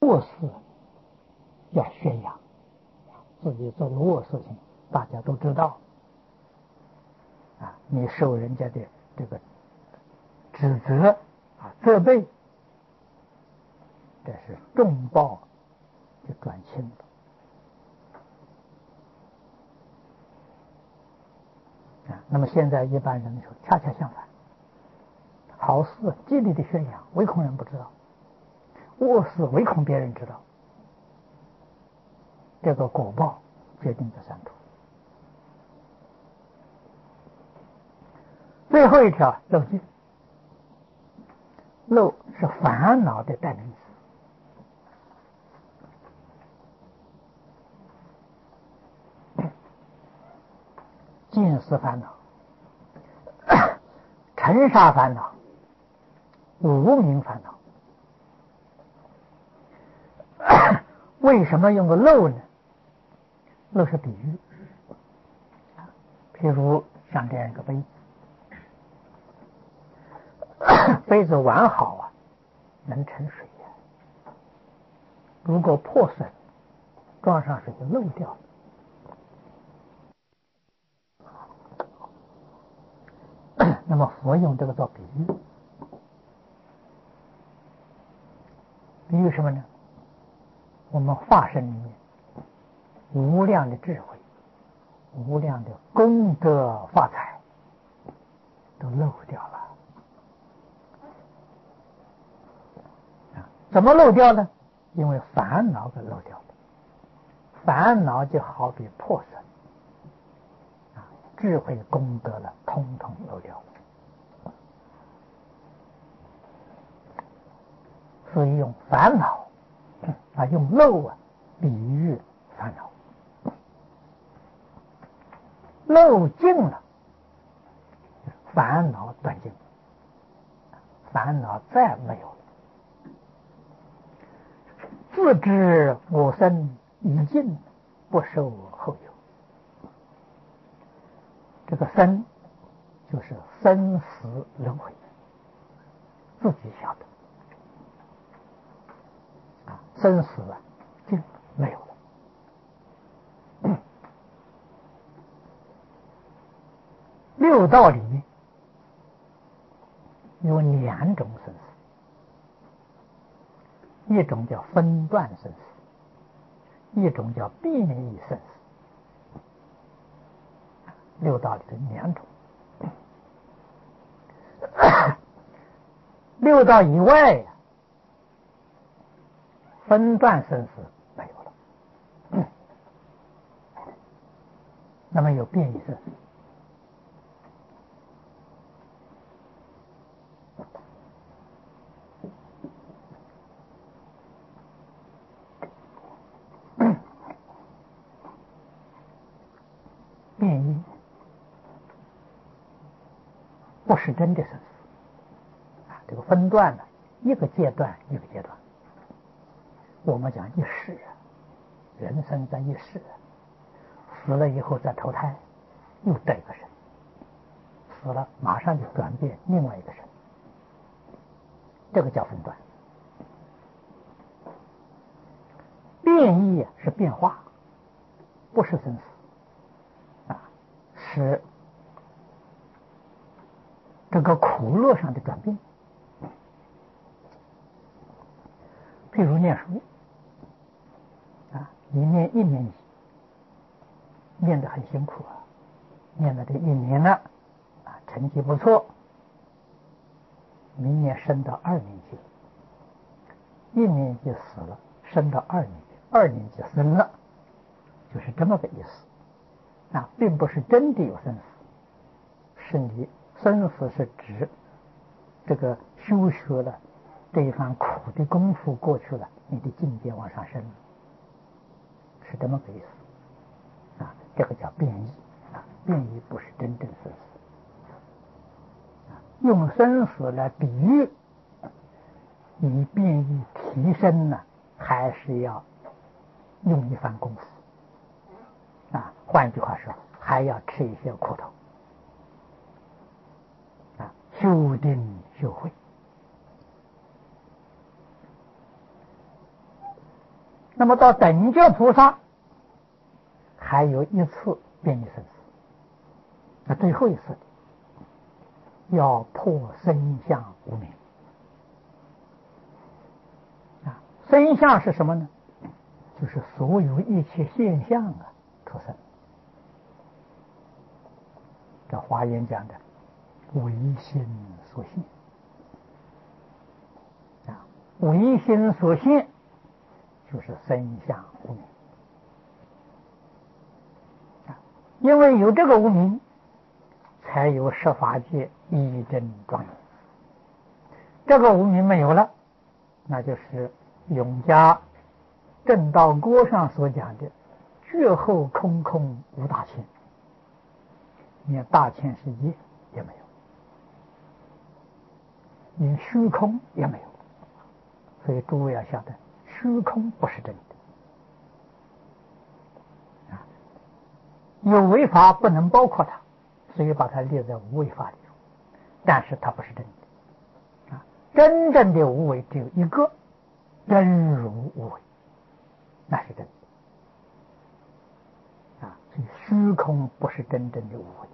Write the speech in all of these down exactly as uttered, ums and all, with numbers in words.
恶事要宣扬，自己做的恶事情大家都知道啊，你受人家的这个指责啊责备，这是重报就转轻了。啊，那么现在一般人说恰恰相反，好事极力的宣扬，唯恐人不知道；恶事唯恐别人知道。这个果报决定这三途。最后一条漏尽，漏是烦恼的代名词。尽是烦恼，尘沙烦恼，无明烦恼。为什么用个漏呢？漏是比喻，譬如像这样一个杯子，杯子完好啊，能盛水呀。如果破损，装上水就漏掉了。那么佛用这个做比喻，比喻什么呢？我们化身里面无量的智慧，无量的功德发财都漏掉了。怎么漏掉呢？因为烦恼给漏掉了。烦恼就好比破损啊，智慧功德了，通通漏掉了。所以用烦恼啊，用漏啊比喻烦恼。漏尽了，烦恼断尽，烦恼再没有了。自知我身已尽，不受后有。这个生就是生死轮回，自己晓得啊，生死啊，尽没有了。六道里面有两种生死，一种叫分段生死，一种叫变异生死。六道里的两种。六道以外呀，分段生死没有了。那么有变异生死。变异不是真的生死啊，这个分段呢，一个阶段一个阶段。我们讲一世啊，人生在一世啊，死了以后再投胎，又得一个身，死了马上就转变另外一个身，这个叫分段。变异是变化，不是生死啊，是这个苦乐上的转变。譬如念书啊，你念一年级，念得很辛苦啊，念了这一年了啊，成绩不错，明年升到二年级，一年级死了，升到二年级，二年级生了，就是这么个意思啊，并不是真的有生死，是你生死是指这个修学了这一番苦的功夫过去了，你的境界往上升，是这么个意思啊，这个叫变异啊，变异不是真正生死啊，用生死来比喻，以变异提升呢，还是要用一番功夫啊，换句话说，还要吃一些苦头啊，修定修慧。 那么到等觉菩萨，还有一次变异生死，那最后一次要破生相无明啊。生相是什么呢？就是所有一切现象啊出生。这华严讲的唯心所现啊，唯心所现就是生相无明啊，因为有这个无明，才有十法界一真庄严。这个无明没有了，那就是永嘉正道锅上所讲的绝后空空无大千，连大千世界也没有，连虚空也没有。所以诸位要晓得，虚空不是真的啊，有为法不能包括它，所以把它列在无为法里头，但是它不是真的啊。真正的无为只有一个，真如无为，那是真的啊。所以虚空不是真正的无为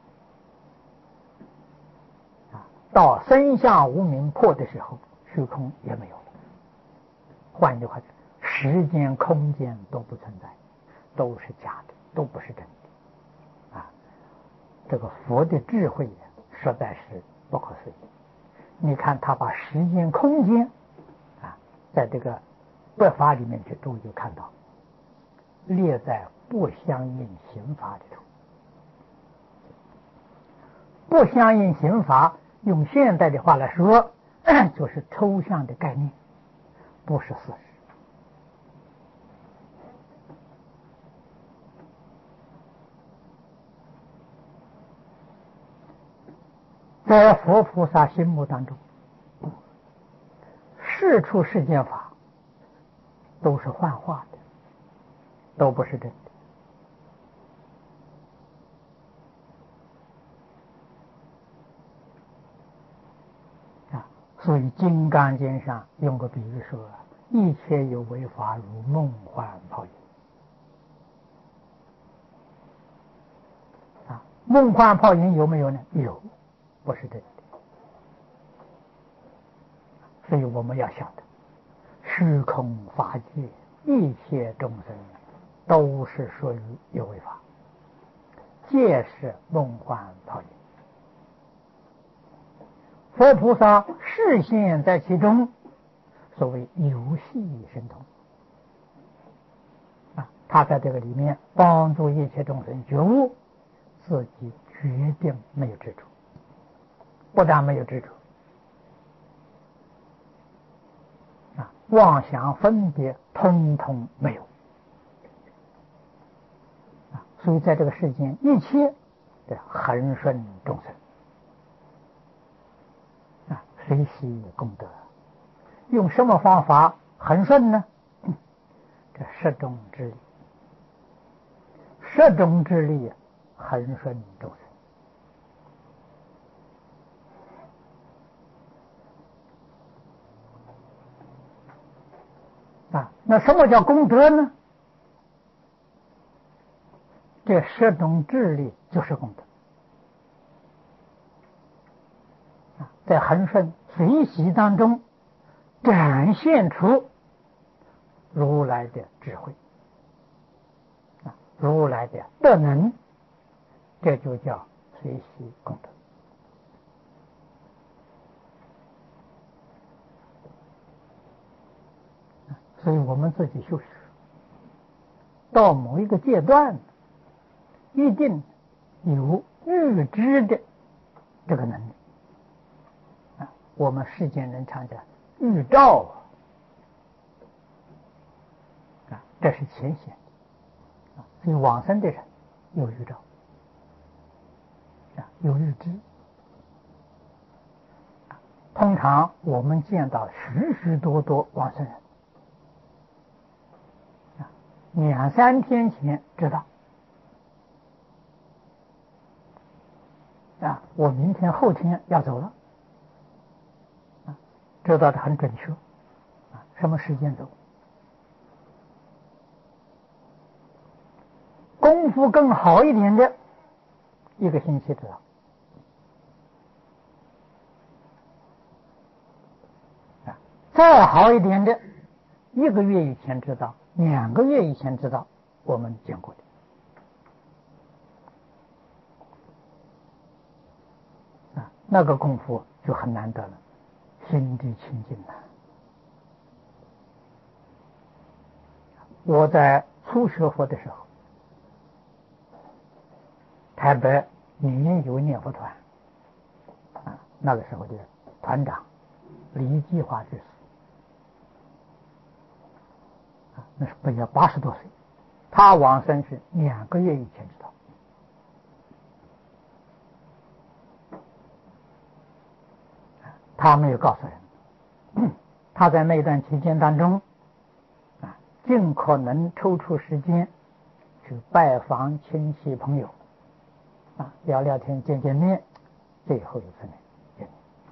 啊。到生相无明破的时候，虚空也没有了。换句话说，时间空间都不存在，都是假的，都不是真的啊。这个佛的智慧实在是不可思议。你看他把时间空间啊，在这个百法里面去读，就看到列在不相应刑法里头。不相应刑法用现代的话来说，就是抽象的概念，不是事实。在佛菩萨心目当中，事出世间法都是幻化的，都不是真的啊。所以《金刚经》上用个比喻说，一切有为法如梦幻泡影啊。梦幻泡影有没有呢？有，不是真的。所以我们要晓得，虚空法界一切众生都是属于有为法，皆是梦幻泡影。佛菩萨示现在其中，所谓游戏神通啊，他在这个里面帮助一切众生觉悟，自己决定没有执着，不但没有执着啊，妄想分别通通没有啊。所以在这个世间，一切的恒顺众生啊，随喜功德。用什么方法恒顺呢？这十种之力，十种之力恒顺众生啊。那什么叫功德呢？这十种智力就是功德啊，在恒顺随喜当中展现出如来的智慧啊，如来的德能，这就叫随喜功德。所以我们自己修持到某一个阶段，一定有预知的这个能力啊。我们世间人常讲预兆啊，这是浅显的啊。所以往生的人有预兆啊，有预知。通常我们见到许许多多往生人啊，两三天前知道啊，我明天后天要走了啊，知道的很准确啊，什么时间走功夫更好一点的，一个星期知道。啊，再好一点的，一个月以前知道，两个月以前知道，我们见过的。啊，那个功夫就很难得了，心地清净了。我在初学佛的时候，台北年有念佛团，啊，那个时候的团长李继华居士，啊，那是不要八十多岁，他往生是两个月以前知道。他没有告诉人，他在那段期间当中，啊，尽可能抽出时间去拜访亲戚朋友，啊，聊聊天、见见面，最后一次呢见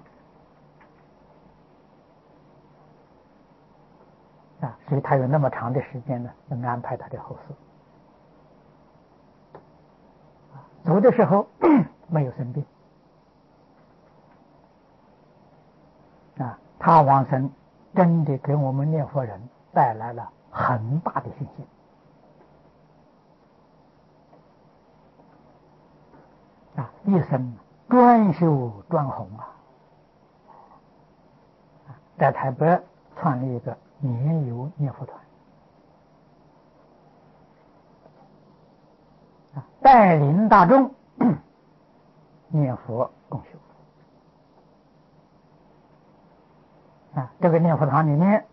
面。啊，所以他有那么长的时间呢，能安排他的后事。走的时候没有生病。啊，他往生真的给我们念佛人带来了很大的信心。啊，一生专修专弘啊，在台北创立一个年游念佛团，啊，带领大众念佛共修。啊，这个念佛堂里面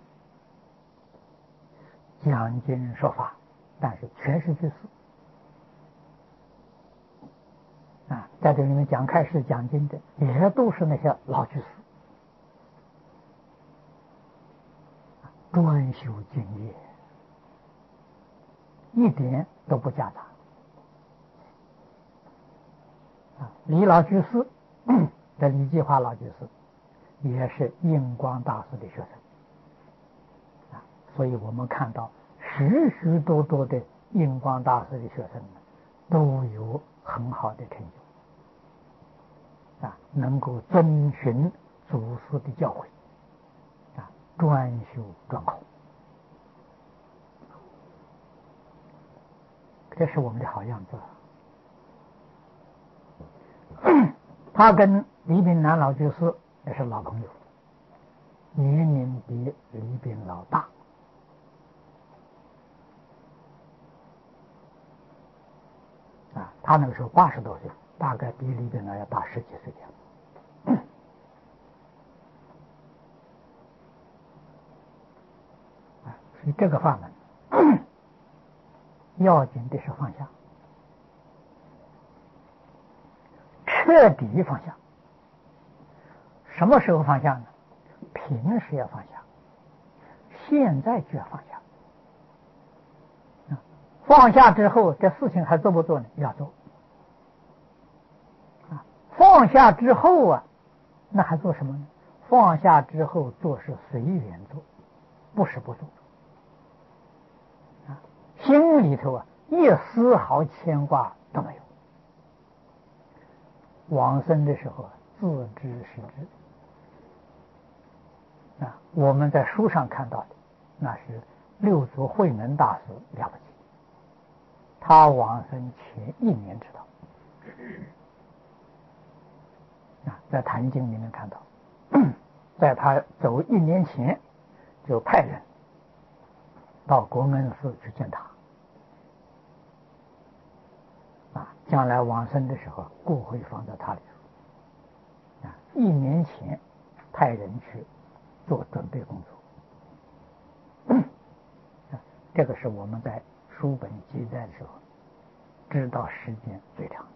讲经说法，但是全是居士。啊，在这里面讲开示讲经的也都是那些老居士，专修经业，一点都不夹杂。啊，李老居士的李继华老居士也是印光大师的学生。啊，所以我们看到许许多多的印光大师的学生都有很好的成就。啊，能够遵循祖师的教诲，啊，专修专弘，这是我们的好样子。他跟李炳南老居士也是老朋友，年龄比李炳老大。啊，他那个时候八十多岁，大概比李炳老要大十几岁的样子。所以这个法门要紧的是放下，彻底放下。什么时候放下呢？平时要放下，现在就要放下。放下之后，这事情还做不做呢？要做。啊，放下之后啊，那还做什么呢？放下之后做是随缘做，不是不做。啊，心里头啊一丝毫牵挂都没有。往生的时候啊，自知是知。啊，我们在书上看到的，那是六祖慧能大师了不起。他往生前一年知道。啊，在《坛经》里面看到，在他走一年前，就派人到国恩寺去见他。啊，将来往生的时候，骨灰放在他里头。啊，一年前派人去做准备工作。啊，这个是我们在书本记载的时候知道时间最长的。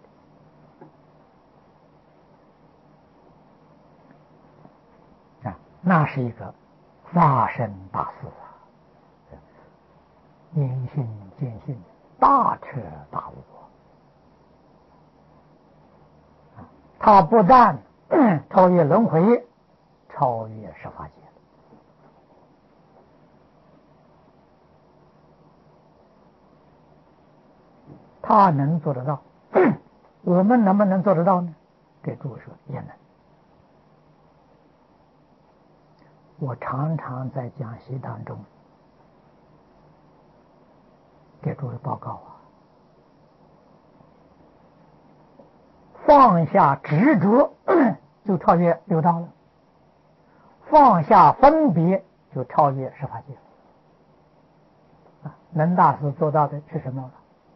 啊，那是一个发生大事啊，明心见性，大彻大悟啊！他不但超越轮回，超越十法界。 他能做得到，我们能不能做得到呢？给诸位说也能。我常常在讲习当中给诸位报告啊，放下执着就超越六道了，放下分别就超越十法界了。能大师做到的是什么？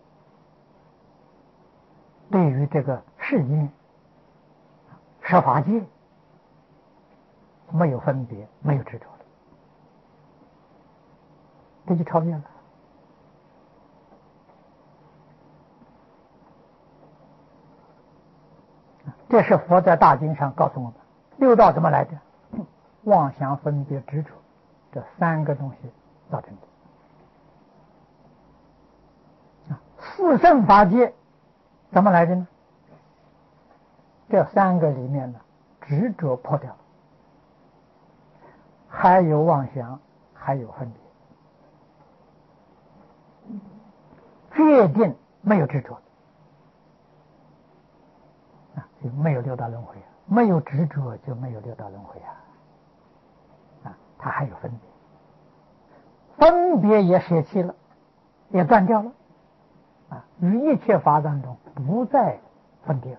对于这个世界十法界没有分别，没有执着了，这就超越了。这是佛在大经上告诉我们，六道怎么来的？妄想、分别、执着，这三个东西造成的。四圣法界怎么来的呢？这三个里面呢，执着破掉了，还有妄想，还有分别，决定没有执着啊，就没有六道轮回啊，没有执着就没有六道轮回啊，啊，它还有分别，分别也舍弃了，也断掉了，啊，于一切法当中不再分别了。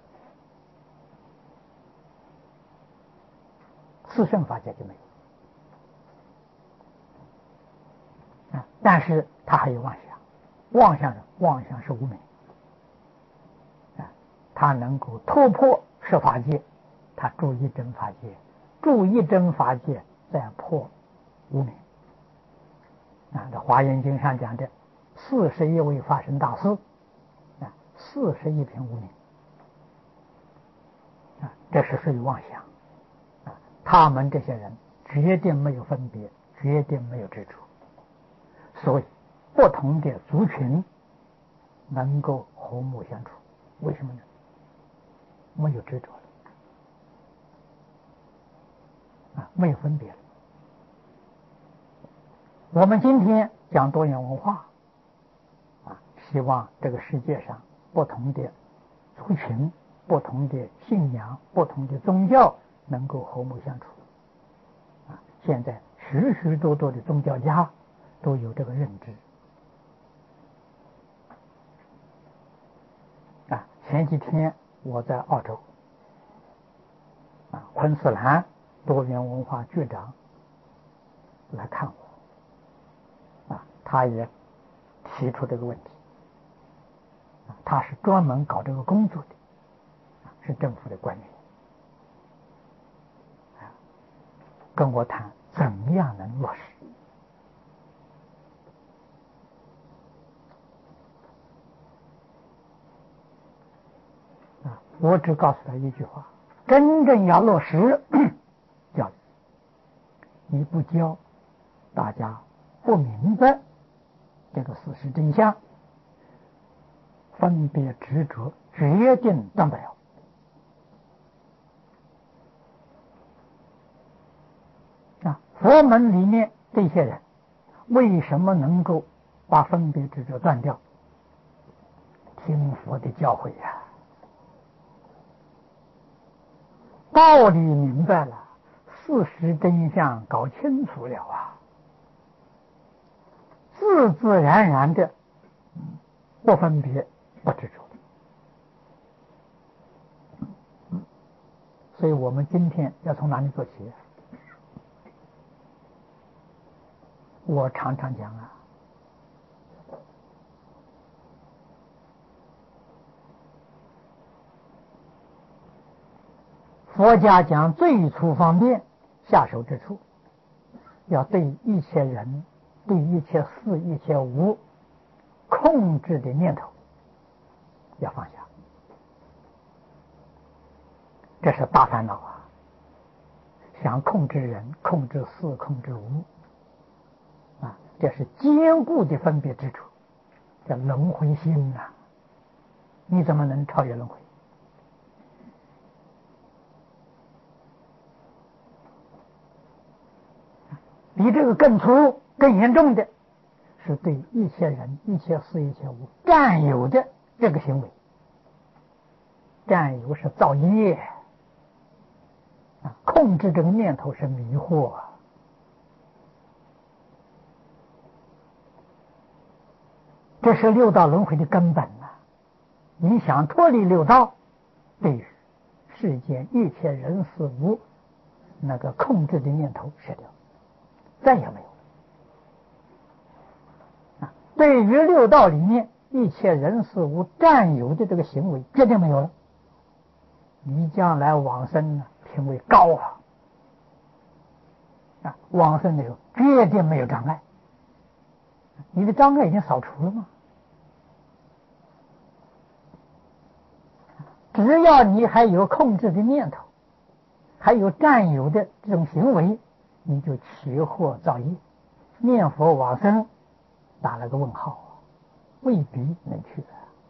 四圣法界就没有啊，但是它还有妄想，妄想妄想是无明啊，它能够突破十法界，它住一真法界，住一真法界再破无明啊。这华严经上讲的四十一位法身大师啊，四十一品无明啊，这是属于妄想。他们这些人决定没有分别，决定没有执着，所以不同的族群能够和睦相处。为什么呢？没有执着了啊，没有分别了。我们今天讲多元文化啊，希望这个世界上不同的族群、不同的信仰、不同的宗教能够和睦相处啊！现在许许多多的宗教家都有这个认知啊！前几天我在澳洲啊，昆士兰多元文化局长来看我啊，他也提出这个问题啊，他是专门搞这个工作的啊，是政府的官员。跟我谈怎样能落实啊？我只告诉他一句话：真正要落实教育，你不教，大家不明白这个事实真相，分别执着，决定断不了。啊，佛门里面这些人为什么能够把分别执着断掉？听佛的教诲呀、啊，道理明白了，事实真相搞清楚了啊，自自然然的不分别不执着。所以我们今天要从哪里做起？我常常讲啊，佛家讲最初方便下手之处，要对一切人、对一切事、一切物控制的念头要放下，这是大烦恼啊！想控制人、控制事、控制物啊，这是坚固的分别之处，叫轮回心呐、啊！你怎么能超越轮回？比这个更粗、更严重的，是对一切人、一切事、一切物占有的这个行为，占有是造业啊，控制这个念头是迷惑。这是六道轮回的根本呐、啊！你想脱离六道，对于世间一切人事物那个控制的念头舍掉，再也没有啊！对于六道里面一切人事物占有的这个行为，绝对没有了。你将来往生呢，品位高啊！啊，往生的时候绝对没有障碍，你的障碍已经扫除了吗？只要你还有控制的念头，还有占有的这种行为，你就起祸造业。念佛往生打了个问号，未必能去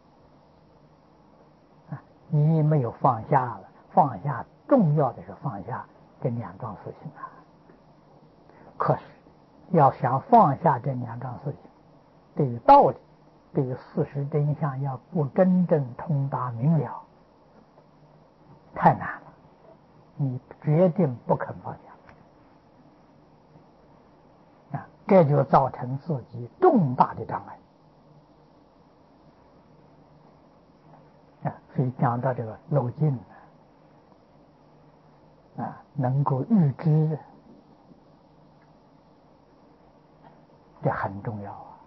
啊！你没有放下了，放下重要的是放下这两桩事情啊。可是要想放下这两桩事情，对于道理，对于事实真相，要不真正通达明了，太难了，你决定不肯放下啊，这就造成自己重大的障碍啊。所以讲到这个漏尽啊，能够预知，这很重要啊。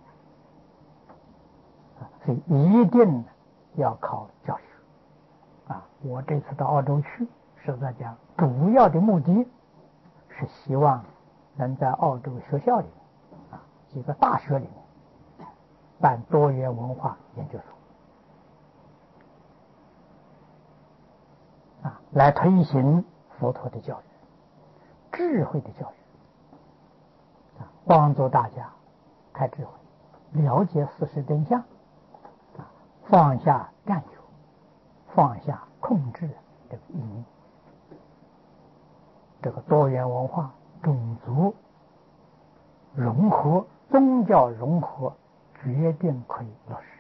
所以一定要靠教学啊！我这次到澳洲去，实在讲，主要的目的是希望能在澳洲学校里面啊，几个大学里面办多元文化研究所啊，来推行佛陀的教育、智慧的教育啊，帮助大家开智慧，了解事实真相啊，放下占有，放下控制这个意念，这个多元文化、种族融合、宗教融合，决定可以落实。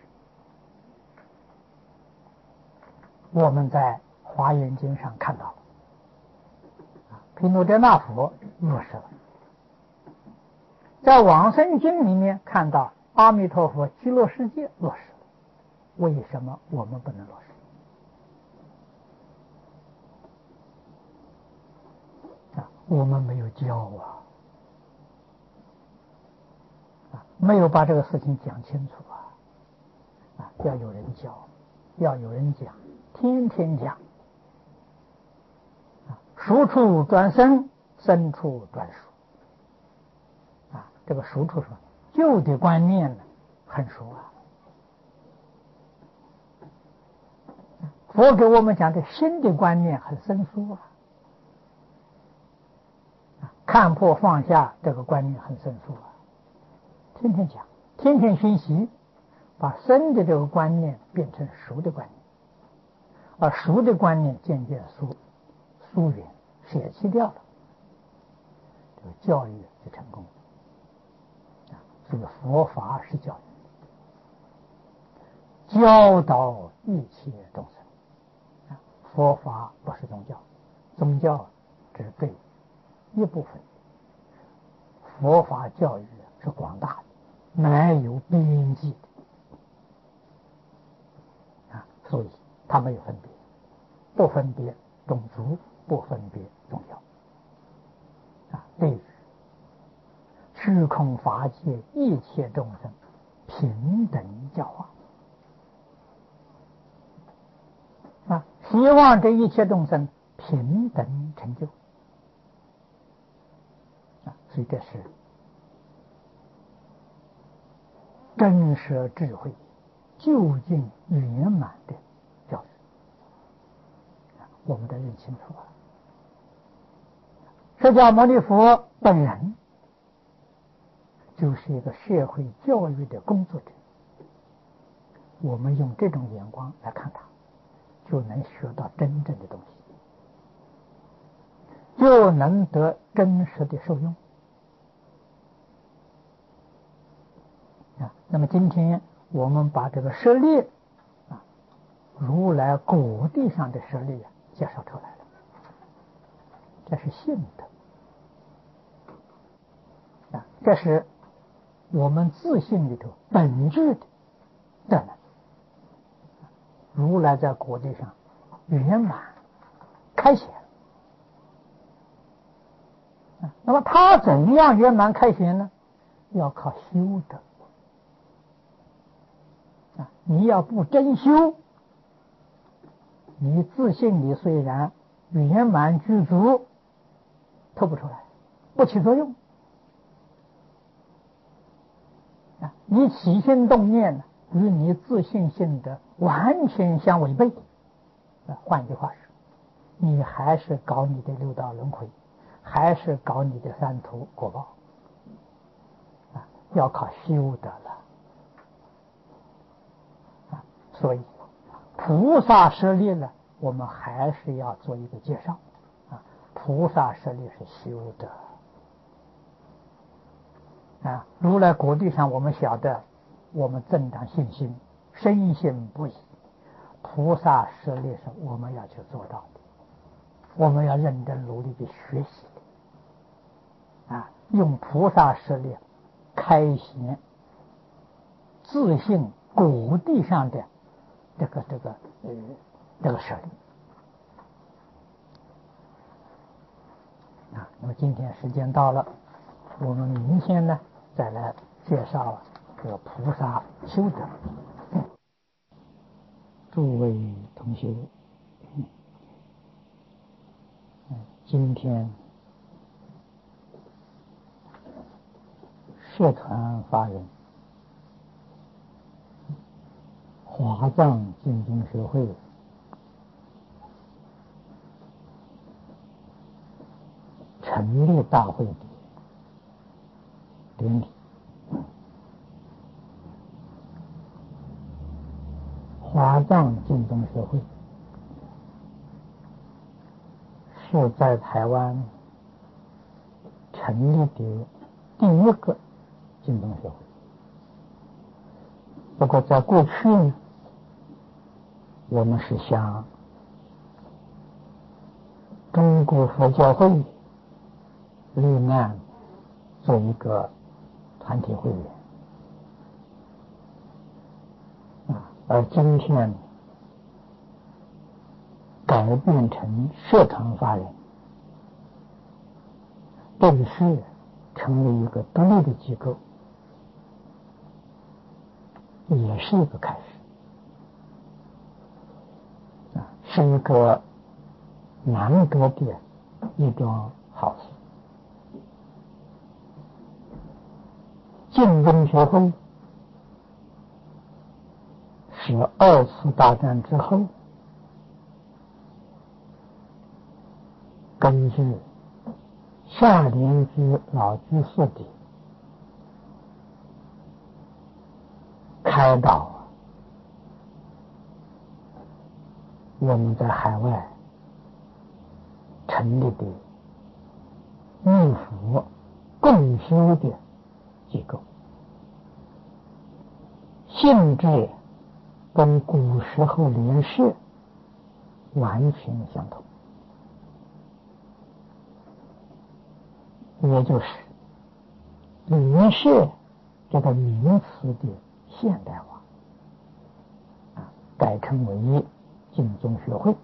我们在《华严经》上看到了，啊，毗卢遮那佛落实了；在《往生经》里面看到阿弥陀佛极乐世界落实了。为什么我们不能落实？啊，我们没有教啊，啊，没有把这个事情讲清楚啊，啊，要有人教，要有人讲，天天讲，啊，熟处转生，生处转熟，啊，这个熟处说旧的观念呢很熟啊，佛给我们讲的新的观念很生疏啊。看破放下这个观念很生疏啊，天天讲，天天熏习，把生的这个观念变成熟的观念，而熟的观念渐渐疏疏远舍弃掉了，这个教育就成功了。这个佛法是教育，教导一切众生。佛法不是宗教，宗教只对一部分，佛法教育是广大的，没有边际的啊，所以它没有分别，不分别种族，不分别宗教啊，对于虚空法界一切众生平等教化啊，希望这一切众生平等成就啊，所以这是真实智慧究竟圆满的教育，我们得认清楚啊。释迦牟尼佛本人就是一个社会教育的工作者，我们用这种眼光来看他，就能学到真正的东西，就能得真实的受用啊。那么今天我们把这个舍利如来果地上的实力介绍出来了，这是信的啊，这是我们自信里头本质的德能。如来在果地上圆满开显，那么他怎样圆满开显呢？要靠修德啊！你要不真修，你自信里虽然圆满具足，透不出来，不起作用啊！你起心动念呢，与你自信性的完全相违背。换句话说，你还是搞你的六道轮回，还是搞你的三途果报啊！要靠修德了啊！所以菩萨舍利呢，我们还是要做一个介绍啊。菩萨舍利是修德啊。如来果地上，我们晓得，我们增长信心，深信不疑。菩萨舍利是我们要去做到的，我们要认真努力去学习啊，用菩萨舍利开显自信果地上的这个这个呃这个舍利啊。那么今天时间到了，我们明天呢再来介绍这个菩萨修德。诸位同学，今天社团法人华藏净宗学会成立大会的典礼，华藏净宗学会是在台湾成立的第一个净宗学会。不过在过去呢，我们是向中国佛教会立案做一个团体会员啊，而今天改变成社团法人，正式成为一个独立的机构，也是一个开始啊，是一个难得的一桩好事。净宗学会是二次大战之后根据夏莲居老居士的开导，我们在海外成立的密佛共修的机构，性质跟古时候联社完全相同，也就是联社这个名词的现代化啊，改称为净宗学会。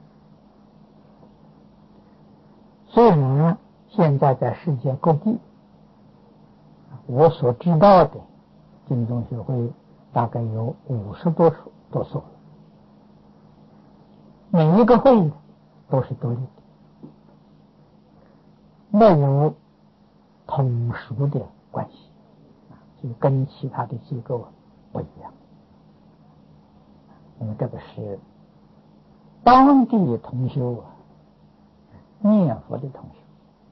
虽然现在在世界各地，我所知道的净宗学会大概有五十多所多所，每一个会都是独立的，没有统属的关系，就跟其他的机构不一样。那么这个是当地同修啊，念佛的同修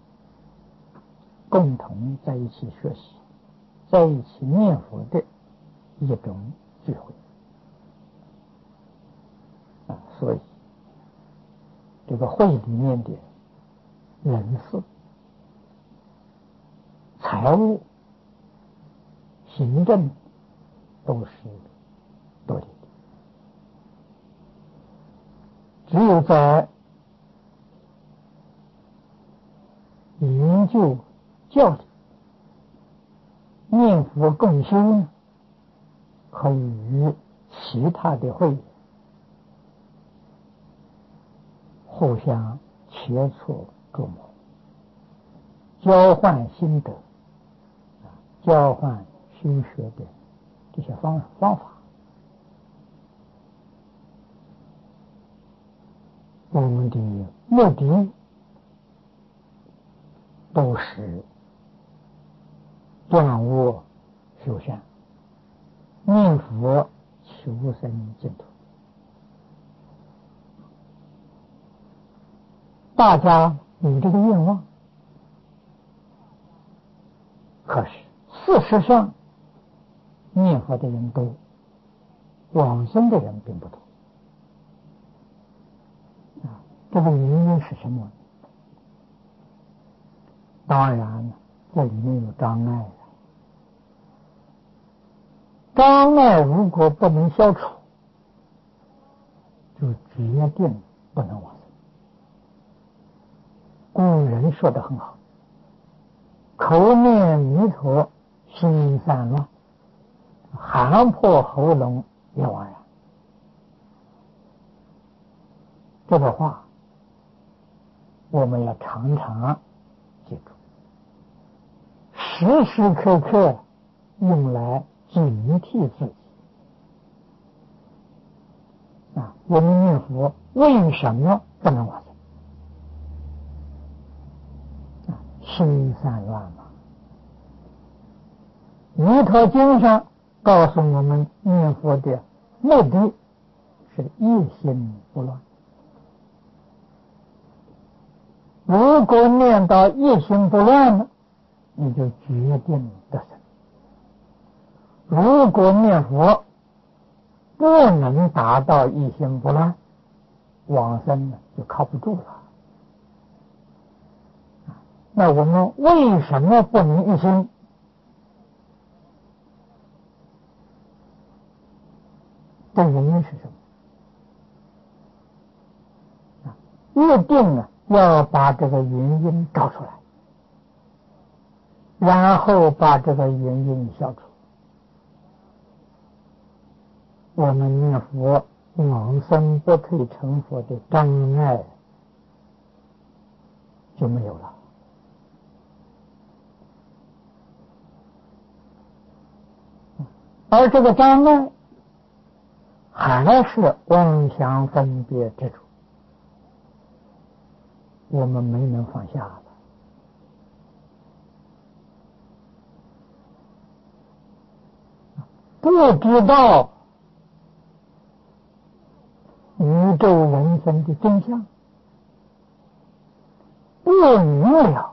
共同在一起学习，在一起念佛的一种聚会啊。所以这个会里面的人事、财务、行政都是独立的只有在研究教理、念佛共修呢，可以与其他的会员互相切磋琢磨，交换心得，交换修学的这些方方法。我们的目的都是断恶修善，念佛求生净土。大家有这个愿望，可是事实上念佛的人多，往生的人并不多。啊，这个原因是什么？当然，这里面有障碍的。障碍如果不能消除，就决定不能往生。古人说得很好，口念弥陀心散乱，喊破喉咙也枉然。这个话我们要常常记住，时时刻刻用来警惕自己。啊，我们念佛为什么不能往生？啊，心散乱嘛。弥陀经上告诉我们，念佛的目的是一心不乱。如果念到一心不乱了，你就决定得生。如果念佛不能达到一心不乱，往生就靠不住了。那我们为什么不能一心？这原因是什么？一定啊要把这个原因找出来，然后把这个原因消除，我们念佛往生不退成佛的障碍就没有了。而这个障碍还是妄想分别执着，我们没能放下了。不知道宇宙人生的真相，不明了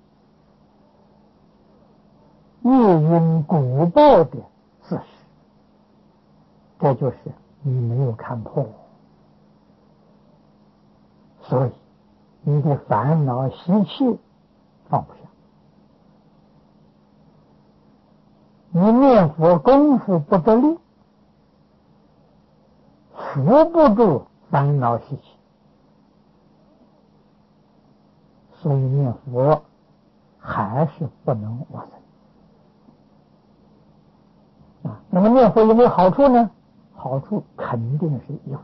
业因果报的事实，这就是你没有看破，所以你的烦恼习气放不下。你念佛功夫不得力，扶不住烦恼习气，所以念佛还是不能往生。啊，那么念佛有没有好处呢？好处肯定是有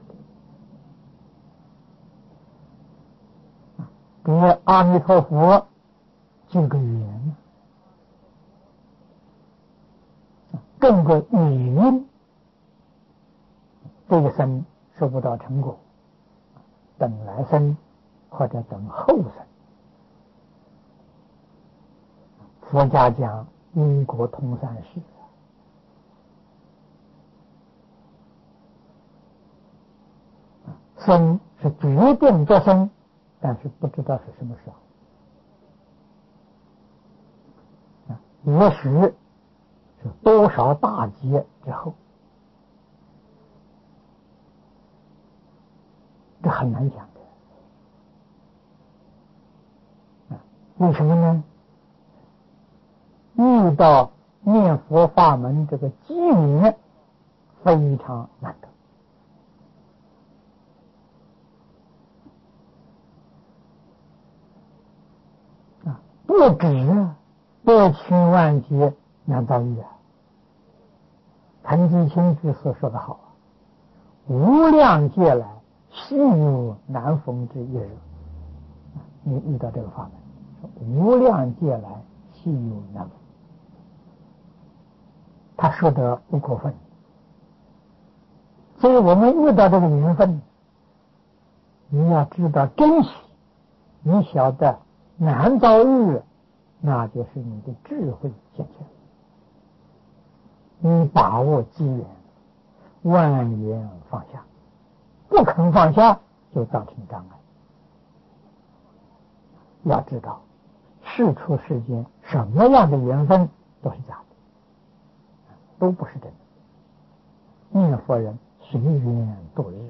的。啊，给阿弥陀佛救个缘，更个语音，这一生收不到成果，等来生或者等后生。佛家讲因果通三世，生是决定得生，但是不知道是什么时候。也许是多少大劫之后，这很难讲的。为什么呢？遇到念佛法门这个机缘非常难得。 不止百千万劫难遭遇啊！谭基清居士说得好，无量劫来稀有难逢之一日。你遇到这个法门，无量劫来稀有难逢，他说的不过分。所以我们遇到这个缘分，你要知道珍惜，你晓得难遭遇，那就是你的智慧显现。你把握机缘，万缘放下，不肯放下就造成障碍。要知道，世出世间什么样的缘分都是假的，都不是真的。念佛人随缘度日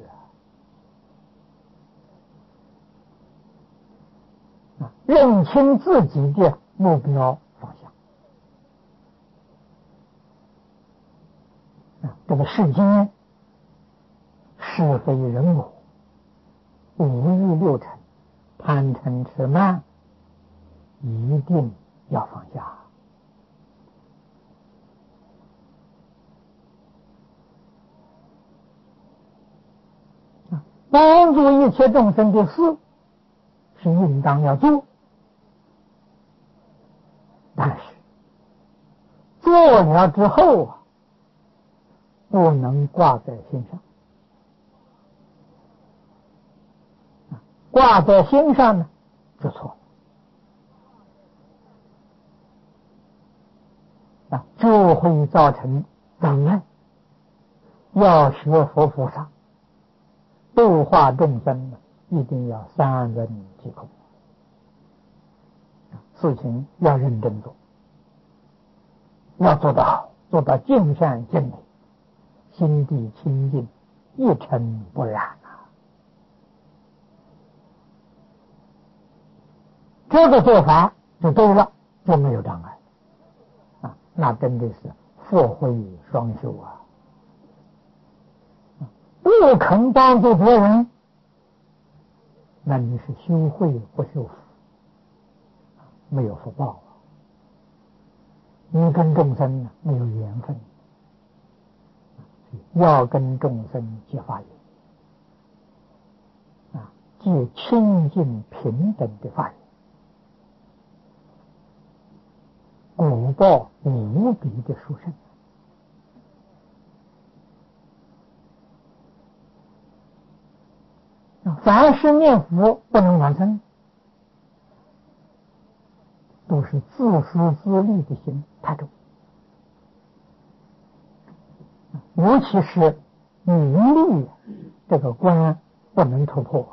啊！认清自己的目标方向啊！这个世间是非人我、五欲六尘、贪嗔痴慢，一定要放下。帮助一切众生的事是应当要做，但是做了之后啊，不能挂在心上。挂在心上呢，就错了啊，就会造成障碍。要学佛菩萨度化众生呢，一定要三人即空，事情要认真做，要做得好，做到尽善尽美，心地清净，一尘不染啊！这个做法就对了，就没有障碍啊！那真的是佛慧双修啊！不肯帮助别人，那你是修慧不修福，没有福报啊！你跟众生呢没有缘分，要跟众生结法缘啊，结清净平等的法缘，果报无比的殊胜。凡是念佛不能完成，都是自私自利的心太重，尤其是名利这个关不能突破，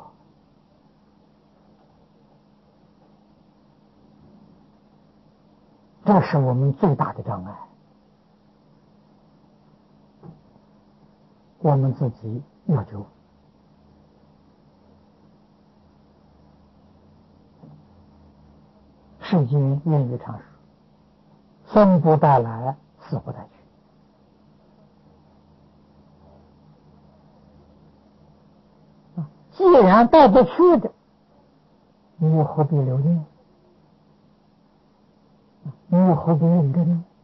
这是我们最大的障碍。我们自己要救。世间谚语常说，生不带来，死不带去。既然带不去的，你又何必留念？你又何必认真呢？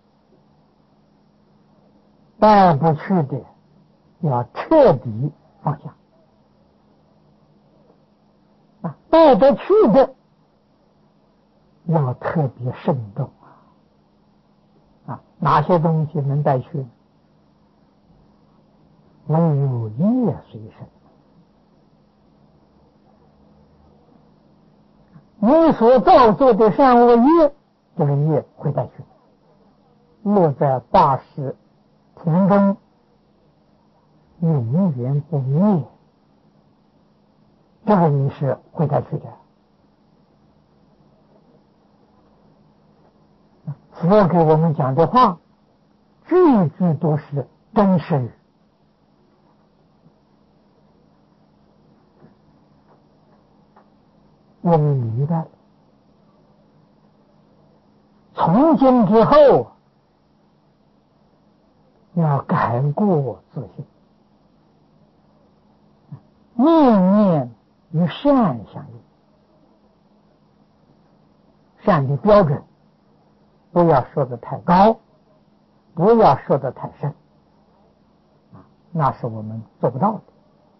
带不去的，要彻底放下。啊，带得去的，要特别慎重啊！啊，哪些东西能带去呢？唯有业随身。你所造作的善恶业，这个业会带去，落在大师田中，永远不灭。这个你是会带去的。佛给我们讲的话，句句都是真实语。我们明白了，从今之后要改过自新，念念与善相应。 善的标准，不要说得太高，不要说得太深，啊，那是我们做不到的。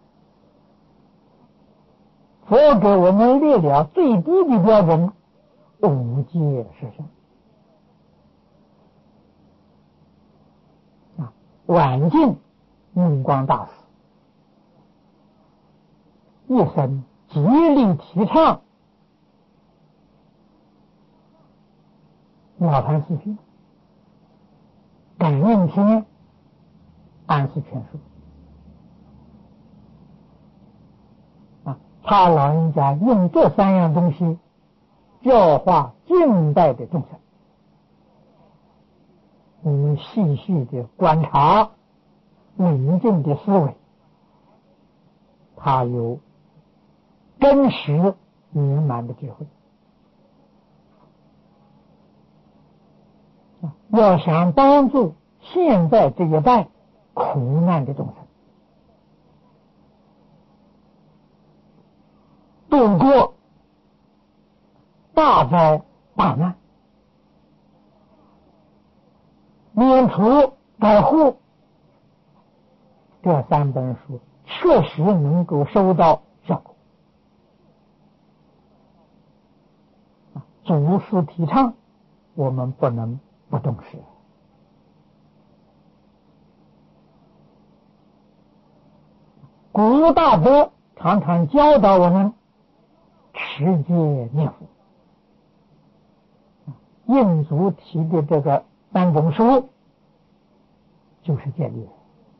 佛给我们列了最低的标准，五戒十善。啊，晚近目光大师一生极力提倡了凡四训、感应篇、安世全书。啊，他老人家用这三样东西教化近代的众生。你细细的观察冷静的思维，他有真实圆满的智慧。要想帮助现在这一代苦难的众生度过大灾大难，免除灾祸，这三本书确实能够收到效果。祖师提倡，我们不能不重视。古大德常常教导我们持戒念佛。印祖提的这个三种书就是戒律，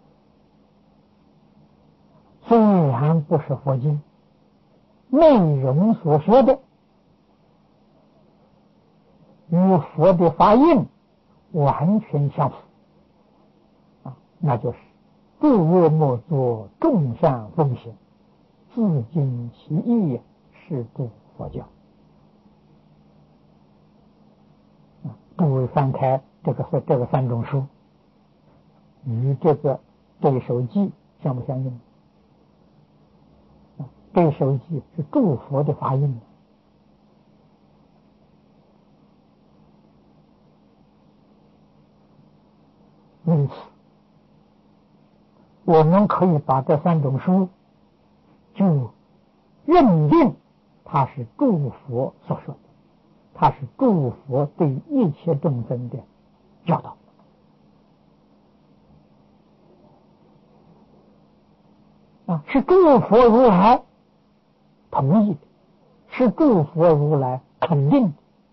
虽然不是佛经，内容所说的与佛的法印完全相符，啊，那就是诸恶莫作，众善奉行，自尽其意，是度佛教。啊，诸位翻开这个这个三种书，与这个对手记相不相应？啊，对手记是诸佛的法印。因此，我们可以把这三种书就认定它是诸佛所说的，它是诸佛对一切众生的教导。啊，是诸佛如来同意的，是诸佛如来肯定的。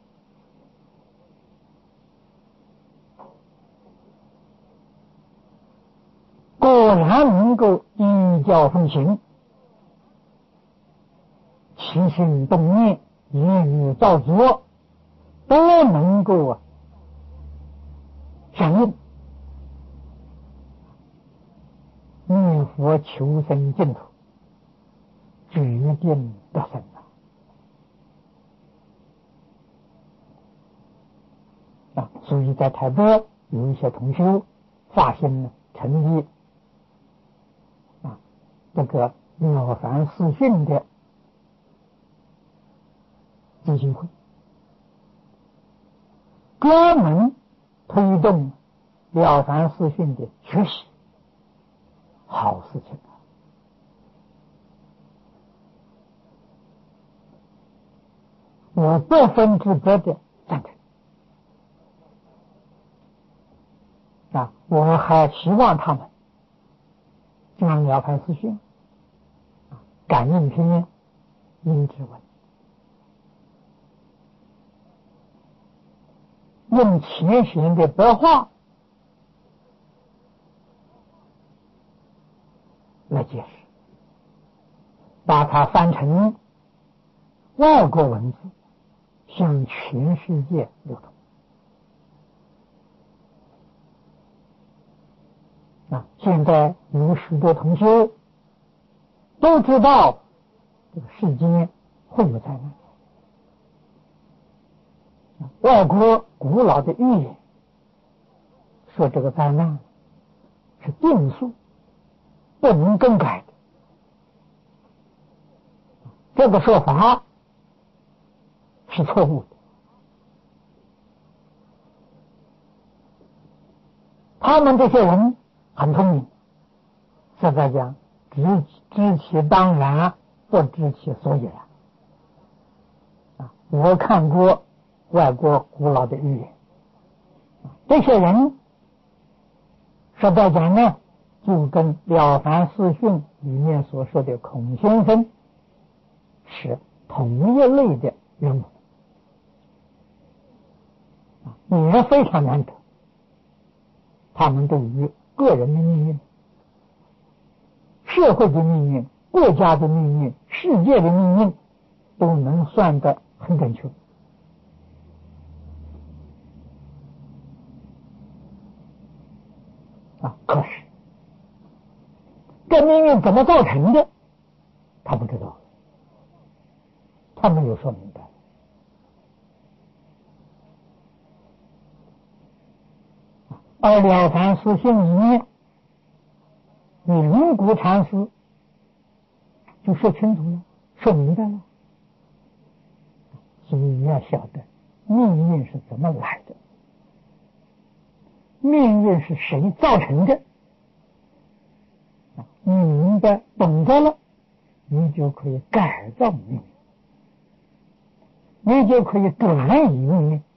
果然能够依教奉行，起心动念、言语造作都能够啊响应，念佛求生净土，决定得生啊！啊，所以在台北有一些同修发心呢，成立啊这个了凡四训的基金会，专门推动了凡四训的学习，好事情啊！我百分之百的赞成啊！我还希望他们将了凡四训、感应篇、应知文用浅显的白话来解释，把它翻成外国文字，向全世界流通。啊，现在有许多同学都知道这个世间会有灾难。外国古老的预言说这个灾难是定数，不能更改的。这个说法是错误的， 他们这些人很聪明，实在讲，只知其当然，不知其所以然。啊，我看过外国古老的寓言，这些人实在讲呢，就跟《了凡四训》里面所说的孔先生是同一类的人物，也非常难得。他们对于个人的命运、社会的命运、国家的命运、世界的命运都能算得很准确。啊，可是这命运怎么造成的，他不知道，他没有说明白。而《了凡四训》里面，云谷禅师就说清楚了，说明白了。所以你要晓得命运是怎么来的，命运是谁造成的，你明白懂得了，你就可以改造命运，你就可以转移命运。